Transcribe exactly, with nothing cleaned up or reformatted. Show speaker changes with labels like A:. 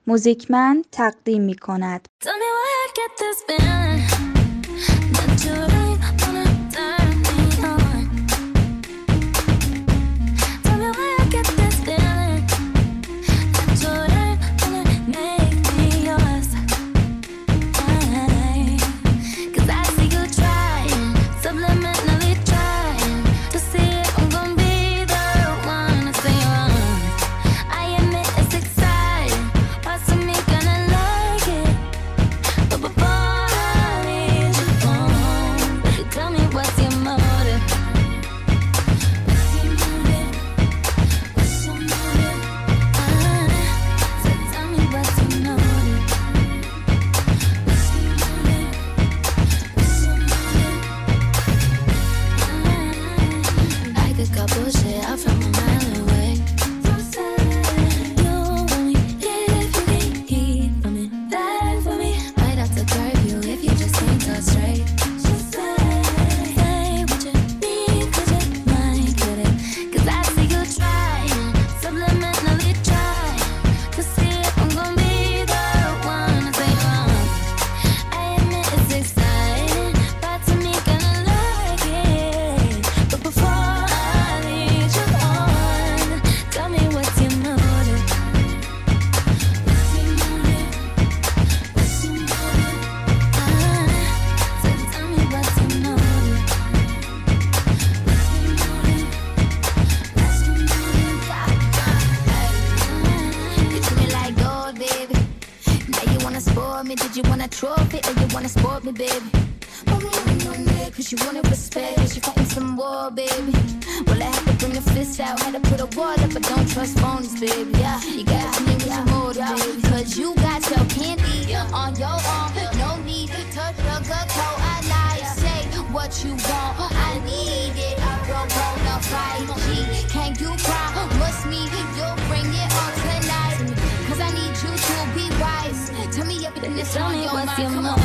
A: موزیکمند تقدیم می کند.
B: Did you want a trophy or you wanna sport me, baby? Put me on your neck cause you wanna respect, cause you fighting some war, baby. Well, I had to bring the fist out, had to put a wall up, but don't trust phonies, baby. Yeah, you got to me with your motive, baby. Cause you got your candy on your arm, no need to sugarcoat. I lie, say what you want, I need it. I roll on a five G. Can you promise me you'll bring it on tonight? Cause I need you to be wise. Tell me everything that's on your mind. Come on.